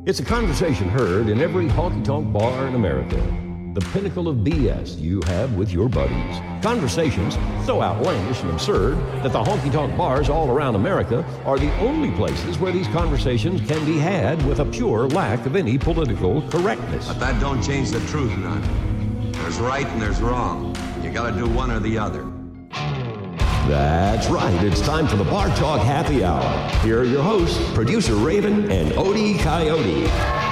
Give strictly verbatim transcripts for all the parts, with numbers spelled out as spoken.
It's a conversation heard in every honky-tonk bar in America. The pinnacle of B S you have with your buddies. Conversations so outlandish and absurd that the honky-tonk bars all around America are the only places where these conversations can be had with a pure lack of any political correctness. But that don't change the truth none. There's right and there's wrong. You gotta do one or the other. That's right. It's time for the Bar Talk Happy Hour. Here are your hosts, Producer Raven and Odie Coyote.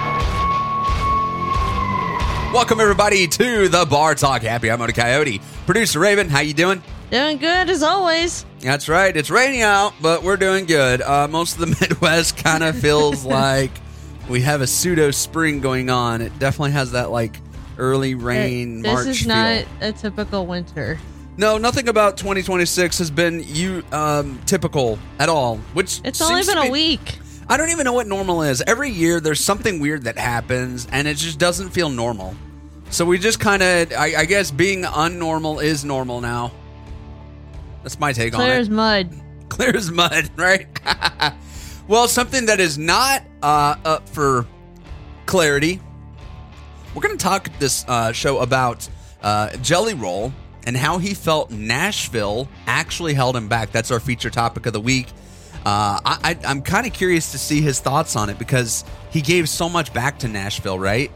Welcome, everybody, to the Bar Talk Happy Hour. I'm Odie Coyote. Producer Raven, how you doing? Doing good, as always. That's right. It's raining out, but we're doing good. Uh, most of the Midwest kind of feels like we have a pseudo-spring going on. It definitely has that, like, early rain, this March This is feel. not a typical winter. No, nothing about twenty twenty-six has been you um, typical at all. Which It's only seems been to a be, week. I don't even know what normal is. Every year there's something weird that happens, and it just doesn't feel normal. So we just kind of, I, I guess being unnormal is normal now. That's my take Clear on it. as mud. Clear as mud, right? Well, something that is not uh, up for clarity. We're going to talk this uh, show about uh, Jelly Roll and how he felt Nashville actually held him back. That's our feature topic of the week. Uh, I, I, I'm kind of curious to see his thoughts on it because he gave so much back to Nashville, right?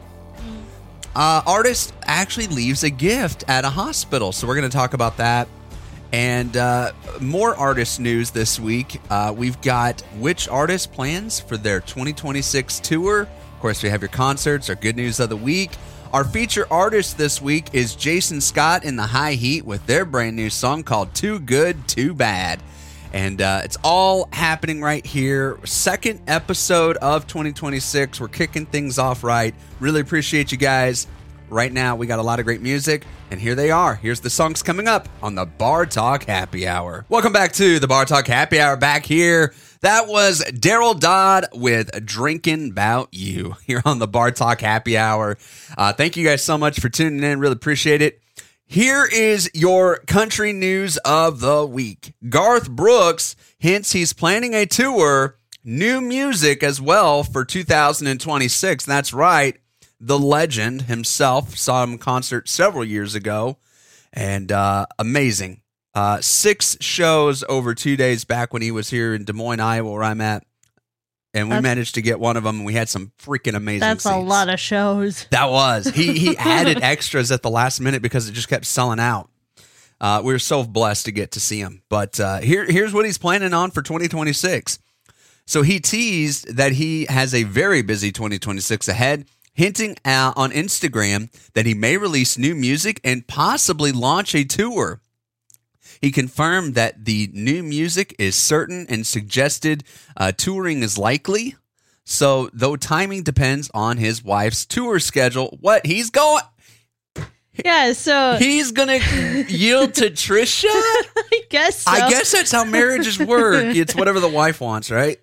Uh, artist actually leaves a gift at a hospital, so we're going to talk about that. And uh, more artist news this week. Uh, we've got which artist plans for their twenty twenty-six tour. Of course, we have your concerts, our good news of the week. Our feature artist this week is Jason Scott and the High Heat with their brand new song called Too Good, Too Bad. And uh, it's all happening right here. Second episode of twenty twenty-six. We're kicking things off right. Really appreciate you guys. Right now, we got a lot of great music, and here they are. Here's the songs coming up on the Bar Talk Happy Hour. Welcome back to the Bar Talk Happy Hour. Back here, that was Daryl Dodd with Drinking 'Bout You here on the Bar Talk Happy Hour. Uh, thank you guys so much for tuning in. Really appreciate it. Here is your country news of the week. Garth Brooks hints he's planning a tour, new music as well for two thousand twenty-six. That's right. The legend himself saw him in concert several years ago, and uh, amazing. Uh, six shows over two days back when he was here in Des Moines, Iowa, where I'm at, and we That's, managed to get one of them, and we had some freaking amazing That's seats. a lot of shows. That was. He he added extras at the last minute because it just kept selling out. Uh, we were so blessed to get to see him. But uh, here here's what he's planning on for twenty twenty-six. So he teased that he has a very busy twenty twenty-six ahead, hinting uh, on Instagram that he may release new music and possibly launch a tour. He confirmed that the new music is certain and suggested uh, touring is likely. So, though timing depends on his wife's tour schedule, what he's going, Yeah, so he's gonna yield to Trisha. I guess so. I guess that's how marriages work. It's whatever the wife wants, right?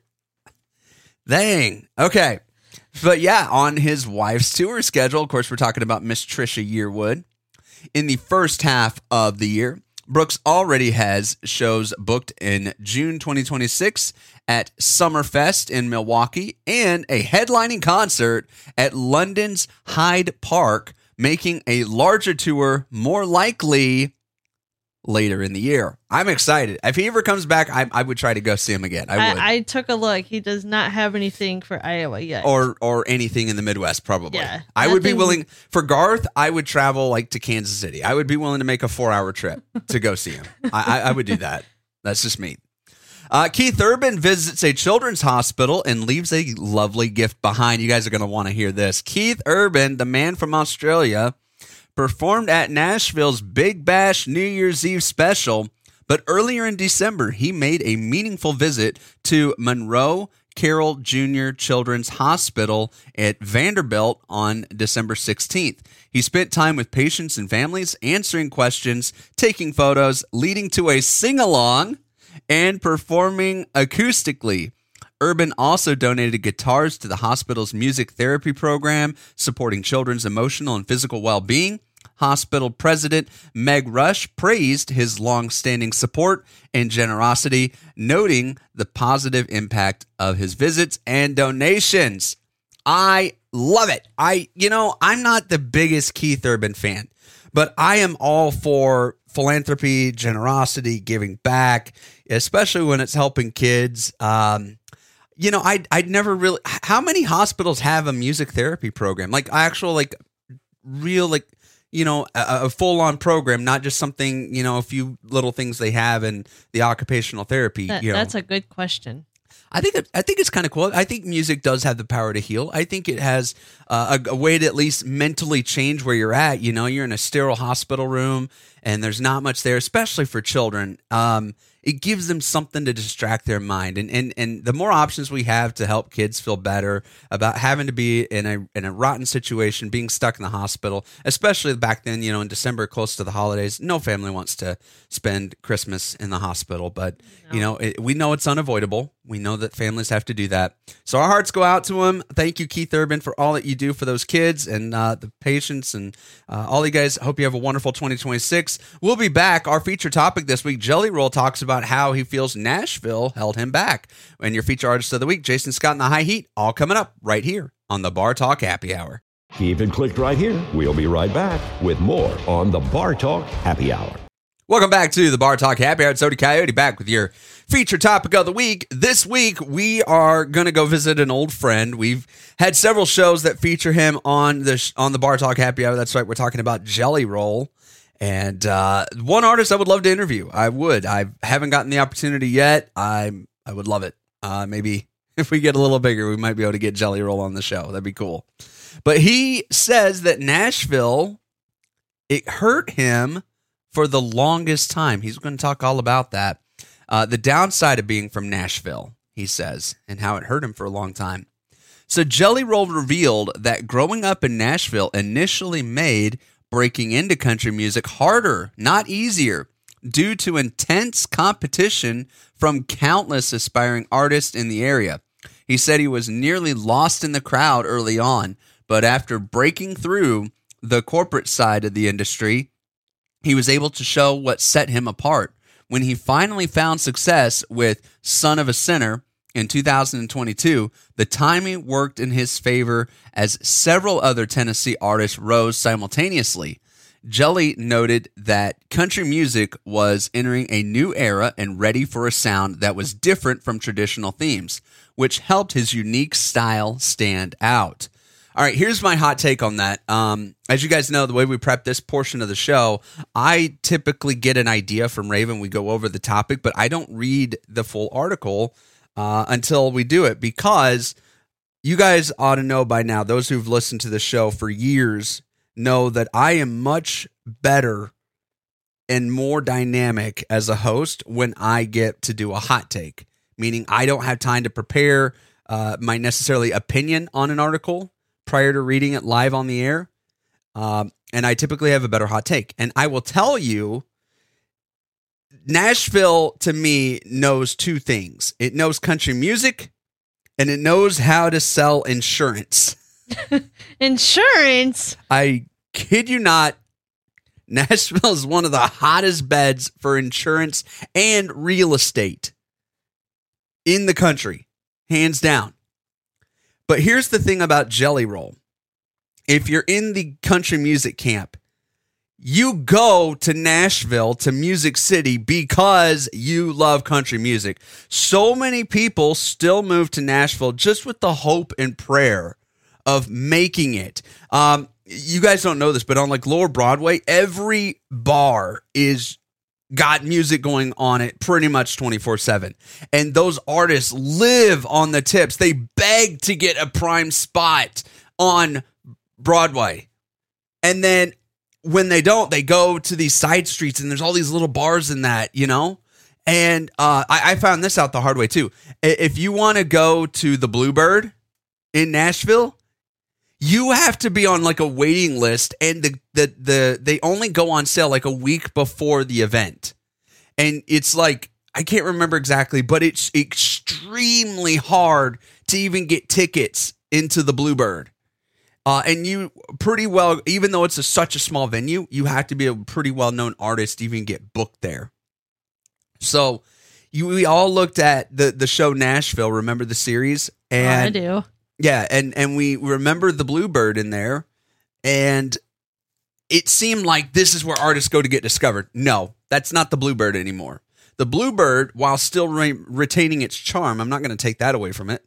Dang. Okay. But yeah, on his wife's tour schedule, of course, we're talking about Miss Trisha Yearwood. In the first half of the year, Brooks already has shows booked in June twenty twenty-six at Summerfest in Milwaukee and a headlining concert at London's Hyde Park, making a larger tour more likely later in the year. I'm excited. If he ever comes back, I, I would try to go see him again. I would. I, I took a look. He does not have anything for Iowa yet. Or or anything in the Midwest, probably. Yeah, I would be nothing- willing, for Garth, I would travel like to Kansas City. I would be willing to make a four-hour trip to go see him. I, I, I would do that. That's just me. Uh, Keith Urban visits a children's hospital and leaves a lovely gift behind. You guys are going to want to hear this. Keith Urban, the man from Australia, performed at Nashville's Big Bash New Year's Eve special, but earlier in December, he made a meaningful visit to Monroe Carroll Junior Children's Hospital at Vanderbilt on December sixteenth. He spent time with patients and families, answering questions, taking photos, leading to a sing-along, and performing acoustically. Urban also donated guitars to the hospital's music therapy program, supporting children's emotional and physical well-being. Hospital President Meg Rush praised his long-standing support and generosity, noting the positive impact of his visits and donations. I love it. I, you know, I'm not the biggest Keith Urban fan, but I am all for philanthropy, generosity, giving back, especially when it's helping kids. Um, you know, I I'd never really. How many hospitals have a music therapy program? Like actual, like real, like you know, a, a full on program, not just something, you know, a few little things they have in the occupational therapy. That, you know, that's a good question. I think it, I think it's kind of cool. I think music does have the power to heal. I think it has uh, a, a way to at least mentally change where you're at. You know, you're in a sterile hospital room and there's not much there, especially for children. Um, it gives them something to distract their mind, and and and the more options we have to help kids feel better about having to be in a in a rotten situation, being stuck in the hospital, especially back then, you know, in December, close to the holidays, no family wants to spend Christmas in the hospital, but No. you know, it, we know it's unavoidable. We know that families have to do that. So our hearts go out to him. Thank you, Keith Urban, for all that you do for those kids and uh, the patients and uh, all you guys. Hope you have a wonderful twenty twenty-six. We'll be back. Our feature topic this week, Jelly Roll talks about how he feels Nashville held him back. And your feature artist of the week, Jason Scott and the High Heat, all coming up right here on the Bar Talk Happy Hour. Keep it clicked right here. We'll be right back with more on the Bar Talk Happy Hour. Welcome back to the Bar Talk Happy Hour. It's Odie Coyote back with your feature topic of the week. This week, we are going to go visit an old friend. We've had several shows that feature him on the sh- on the Bar Talk Happy Hour. That's right. We're talking about Jelly Roll. And uh, one artist I would love to interview. I would. I haven't gotten the opportunity yet. I I would love it. Uh, maybe if we get a little bigger, we might be able to get Jelly Roll on the show. That'd be cool. But he says that Nashville, it hurt him for the longest time. He's going to talk all about that. Uh, the downside of being from Nashville, he says, and how it hurt him for a long time. So Jelly Roll revealed that growing up in Nashville initially made breaking into country music harder, not easier, due to intense competition from countless aspiring artists in the area. He said he was nearly lost in the crowd early on, but after breaking through the corporate side of the industry, he was able to show what set him apart. When he finally found success with Son of a Sinner in two thousand twenty-two, the timing worked in his favor as several other Tennessee artists rose simultaneously. Jelly noted that country music was entering a new era and ready for a sound that was different from traditional themes, which helped his unique style stand out. All right, here's my hot take on that. Um, as you guys know, the way we prep this portion of the show, I typically get an idea from Raven. We go over the topic, but I don't read the full article uh, until we do it, because you guys ought to know by now, those who've listened to the show for years know that I am much better and more dynamic as a host when I get to do a hot take, meaning I don't have time to prepare uh, my necessarily opinion on an article prior to reading it live on the air. Um, and I typically have a better hot take. And I will tell you, Nashville, to me, knows two things. It knows country music, and it knows how to sell insurance. Insurance? I kid you not, Nashville is one of the hottest beds for insurance and real estate in the country, hands down. But here's the thing about Jelly Roll. If you're in the country music camp, you go to Nashville, to Music City, because you love country music. So many people still move to Nashville just with the hope and prayer of making it. Um, you guys don't know this, but on like Lower Broadway, every bar is got music going on it pretty much twenty-four seven. And those artists live on the tips. They beg to get a prime spot on Broadway. And then when they don't, they go to these side streets, and there's all these little bars in that, you know? And uh, I, I found this out the hard way too. If you want to go to the Bluebird in Nashville, you have to be on like a waiting list, and the, the the they only go on sale like a week before the event. And it's like, I can't remember exactly, but it's extremely hard to even get tickets into the Bluebird. Uh, and you pretty well, even though it's a, such a small venue, you have to be a pretty well-known artist to even get booked there. So you, we all looked at the, the show Nashville, remember the series? And Oh, I do. Yeah, and, and we remember the Bluebird in there, and it seemed like this is where artists go to get discovered. No, that's not the Bluebird anymore. The Bluebird, while still re- retaining its charm, I'm not going to take that away from it,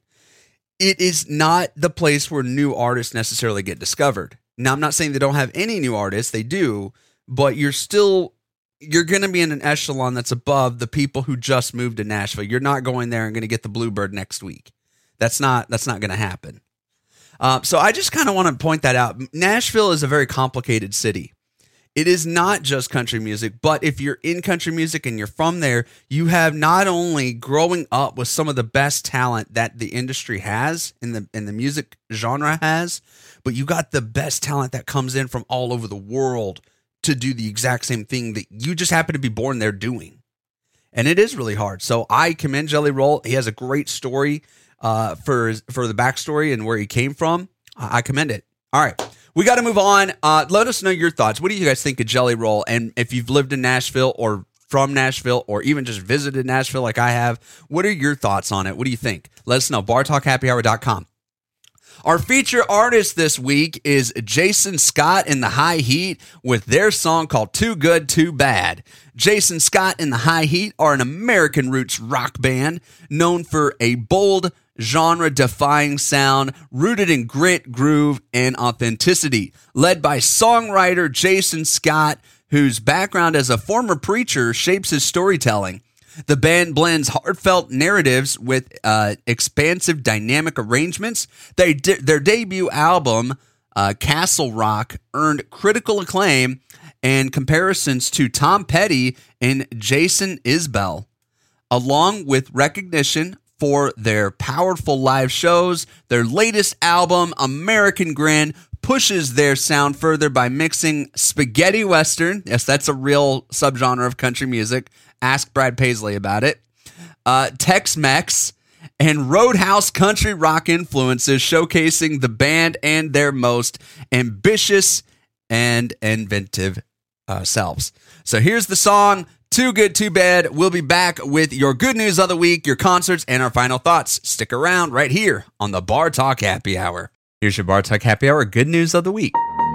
it is not the place where new artists necessarily get discovered. Now, I'm not saying they don't have any new artists. They do, but you're still, you're going to be in an echelon that's above the people who just moved to Nashville. You're not going there and going to get the Bluebird next week. That's not, that's not going to happen. Uh, so I just kind of want to point that out. Nashville is a very complicated city. It is not just country music, but if you're in country music and you're from there, you have not only growing up with some of the best talent that the industry has in the in the music genre has, but you got the best talent that comes in from all over the world to do the exact same thing that you just happen to be born there doing. And it is really hard. So I commend Jelly Roll. He has a great story uh, for, for the backstory and where he came from. I commend it. All right. We got to move on. Uh, let us know your thoughts. What do you guys think of Jelly Roll? And if you've lived in Nashville or from Nashville or even just visited Nashville like I have, what are your thoughts on it? What do you think? Let us know. bar talk happy hour dot com. Our feature artist this week is Jason Scott and the High Heat with their song called Too Good, Too Bad. Jason Scott and the High Heat are an American roots rock band known for a bold, genre-defying sound rooted in grit, groove, and authenticity. Led by songwriter Jason Scott, whose background as a former preacher shapes his storytelling. The band blends heartfelt narratives with uh, expansive dynamic arrangements. They de- their debut album, uh, Castle Rock, earned critical acclaim and comparisons to Tom Petty and Jason Isbell, along with recognition for their powerful live shows. Their latest album, American Grin, pushes their sound further by mixing spaghetti western, yes, that's a real subgenre of country music, ask Brad Paisley about it, uh, Tex-Mex, and Roadhouse country rock influences, showcasing the band and their most ambitious and inventive uh, selves. So here's the song, Too Good, Too Bad. We'll be back with your good news of the week, your concerts, and our final thoughts. Stick around right here on the Bar Talk Happy Hour. Here's your Bar Talk Happy Hour good news of the week.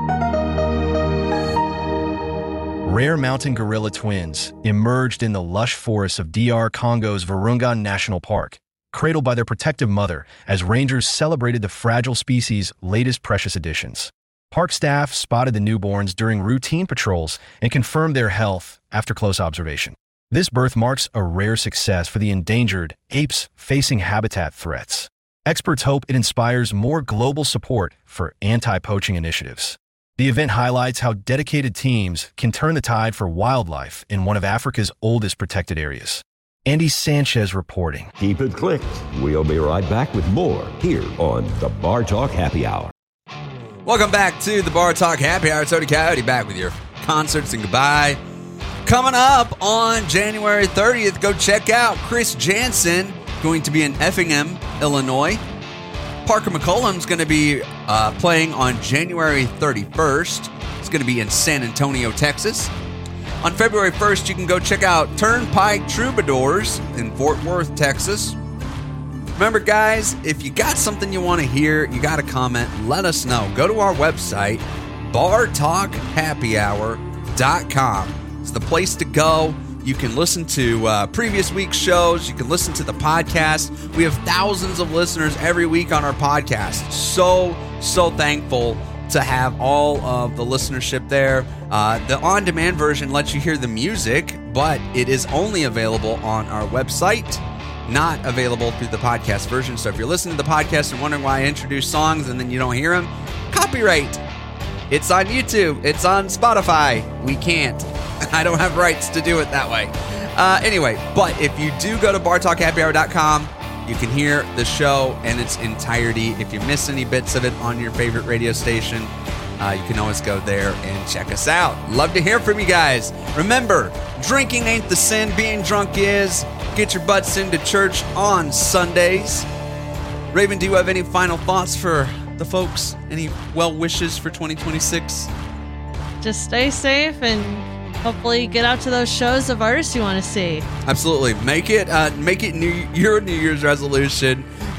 Rare mountain gorilla twins emerged in the lush forests of D R Congo's Virunga National Park, cradled by their protective mother as rangers celebrated the fragile species' latest precious additions. Park staff spotted the newborns during routine patrols and confirmed their health after close observation. This birth marks a rare success for the endangered apes facing habitat threats. Experts hope it inspires more global support for anti-poaching initiatives. The event highlights how dedicated teams can turn the tide for wildlife in one of Africa's oldest protected areas. Andy Sanchez reporting. Keep it clicked. We'll be right back with more here on the Bar Talk Happy Hour. Welcome back to the Bar Talk Happy Hour. Tony Coyote back with your concerts and goodbye. Coming up on January thirtieth, go check out Chris Jansen, going to be in Effingham, Illinois. Parker McCollum's going to be uh, playing on January thirty-first. It's going to be in San Antonio, Texas. On February first, you can go check out Turnpike Troubadours in Fort Worth, Texas. Remember, guys, if you got something you want to hear, you got a comment, let us know. Go to our website, bar talk happy hour dot com. It's the place to go. You can listen to uh, previous week's shows. You can listen to the podcast. We have thousands of listeners every week on our podcast. So, so thankful to have all of the listenership there. Uh, the on-demand version lets you hear the music, but it is only available on our website, not available through the podcast version. So if you're listening to the podcast and wondering why I introduce songs and then you don't hear them, copyright. It's on YouTube. It's on Spotify. We can't. I don't have rights to do it that way. Uh, anyway, but if you do go to bar talk happy hour dot com, you can hear the show in its entirety. If you miss any bits of it on your favorite radio station, uh, you can always go there and check us out. Love to hear from you guys. Remember, drinking ain't the sin, being drunk is. Get your butts into church on Sundays. Raven, do you have any final thoughts for the folks? Any well wishes for twenty twenty-six? Just stay safe and hopefully get out to those shows of artists you want to see. Absolutely. Make it uh, make it new, your New Year's resolution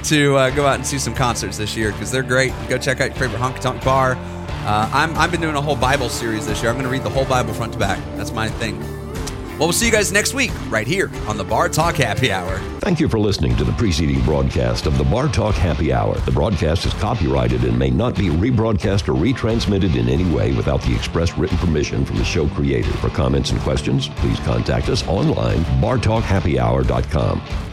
to uh, go out and see some concerts this year because they're great. Go check out your favorite honky tonk bar. Uh, I'm, I've been doing a whole Bible series this year. I'm going to read the whole Bible front to back. That's my thing. Well, we'll see you guys next week right here on the Bar Talk Happy Hour. Thank you for listening to the preceding broadcast of the Bar Talk Happy Hour. The broadcast is copyrighted and may not be rebroadcast or retransmitted in any way without the express written permission from the show creator. For comments and questions, please contact us online, bar talk happy hour dot com.